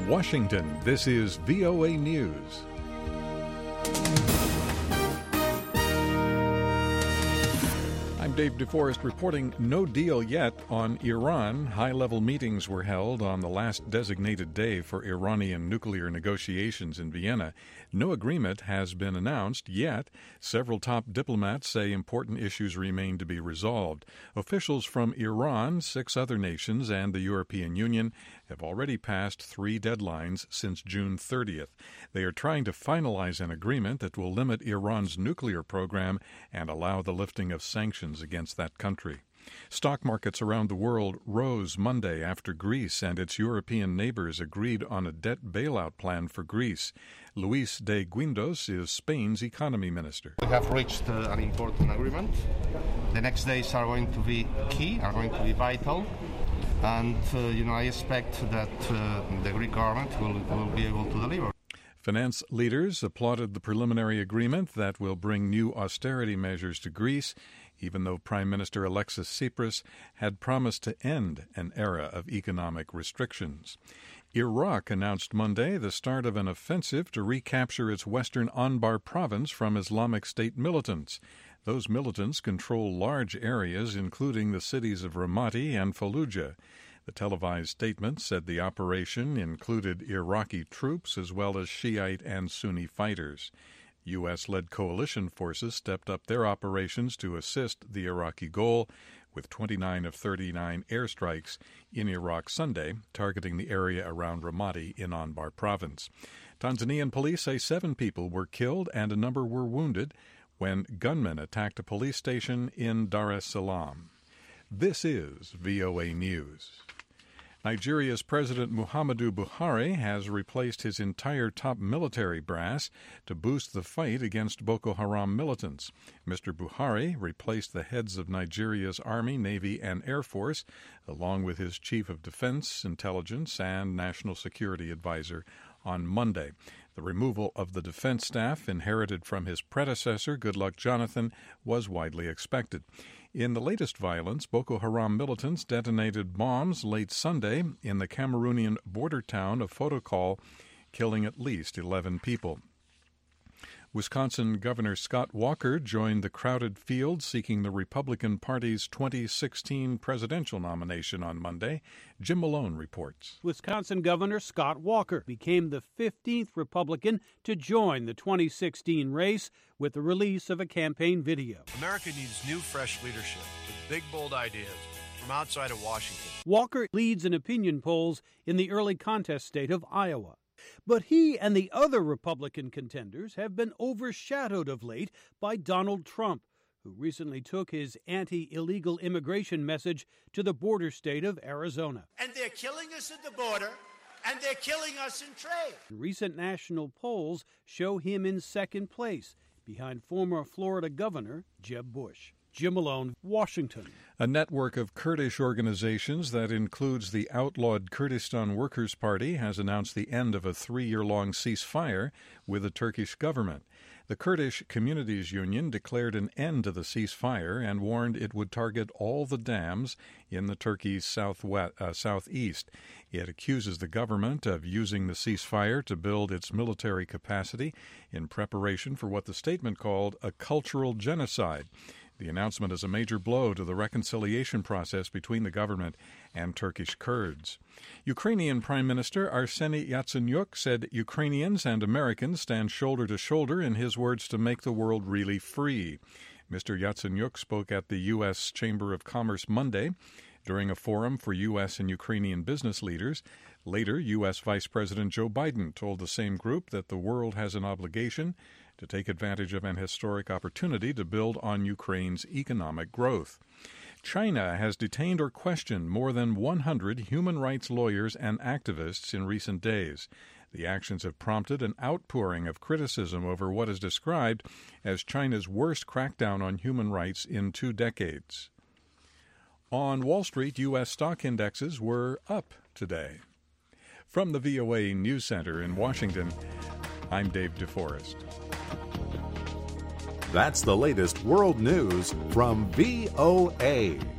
In Washington, this is VOA News. I'm Dave DeForest reporting no deal yet on Iran. High-level meetings were held on the last designated day for Iranian nuclear negotiations in Vienna. No agreement has been announced yet. Several top diplomats say important issues remain to be resolved. Officials from Iran, 6 other nations, and the European Union have already passed 3 deadlines since June 30th. They are trying to finalize an agreement that will limit Iran's nuclear program and allow the lifting of sanctions against that country. Stock markets around the world rose Monday after Greece and its European neighbors agreed on a debt bailout plan for Greece. Luis de Guindos is Spain's economy minister. We have reached an important agreement. The next days are going to be key, are going to be vital. And, I expect that the Greek government will be able to deliver. Finance leaders applauded the preliminary agreement that will bring new austerity measures to Greece, even though Prime Minister Alexis Tsipras had promised to end an era of economic restrictions. Iraq announced Monday the start of an offensive to recapture its western Anbar province from Islamic State militants. Those militants control large areas, including the cities of Ramadi and Fallujah. The televised statement said the operation included Iraqi troops as well as Shiite and Sunni fighters. U.S.-led coalition forces stepped up their operations to assist the Iraqi goal, with 29 of 39 airstrikes in Iraq Sunday, targeting the area around Ramadi in Anbar province. Tanzanian police say 7 people were killed and a number were wounded when gunmen attacked a police station in Dar es Salaam. This is VOA News. Nigeria's President Muhammadu Buhari has replaced his entire top military brass to boost the fight against Boko Haram militants. Mr. Buhari replaced the heads of Nigeria's Army, Navy, and Air Force, along with his Chief of Defense, Intelligence, and National Security Advisor on Monday. The removal of the defense staff inherited from his predecessor, Goodluck Jonathan, was widely expected. In the latest violence, Boko Haram militants detonated bombs late Sunday in the Cameroonian border town of Fotokol, killing at least 11 people. Wisconsin Governor Scott Walker joined the crowded field seeking the Republican Party's 2016 presidential nomination on Monday. Jim Malone reports. Wisconsin Governor Scott Walker became the 15th Republican to join the 2016 race with the release of a campaign video. America needs new, fresh leadership with big, bold ideas from outside of Washington. Walker leads in opinion polls in the early contest state of Iowa. But he and the other Republican contenders have been overshadowed of late by Donald Trump, who recently took his anti-illegal immigration message to the border state of Arizona. And they're killing us at the border, and they're killing us in trade. Recent national polls show him in second place, behind former Florida Governor Jeb Bush. Jim Malone, Washington. A network of Kurdish organizations that includes the outlawed Kurdistan Workers' Party has announced the end of a 3-year-long ceasefire with the Turkish government. The Kurdish Communities Union declared an end to the ceasefire and warned it would target all the dams in the Turkey's southeast. It accuses the government of using the ceasefire to build its military capacity in preparation for what the statement called a cultural genocide. The announcement is a major blow to the reconciliation process between the government and Turkish Kurds. Ukrainian Prime Minister Arseniy Yatsenyuk said Ukrainians and Americans stand shoulder to shoulder, in his words, to make the world really free. Mr. Yatsenyuk spoke at the U.S. Chamber of Commerce Monday during a forum for U.S. and Ukrainian business leaders. Later, U.S. Vice President Joe Biden told the same group that the world has an obligation to take advantage of an historic opportunity to build on Ukraine's economic growth. China has detained or questioned more than 100 human rights lawyers and activists in recent days. The actions have prompted an outpouring of criticism over what is described as China's worst crackdown on human rights in 2 decades. On Wall Street, U.S. stock indexes were up today. From the VOA News Center in Washington, I'm Dave DeForest. That's the latest world news from VOA.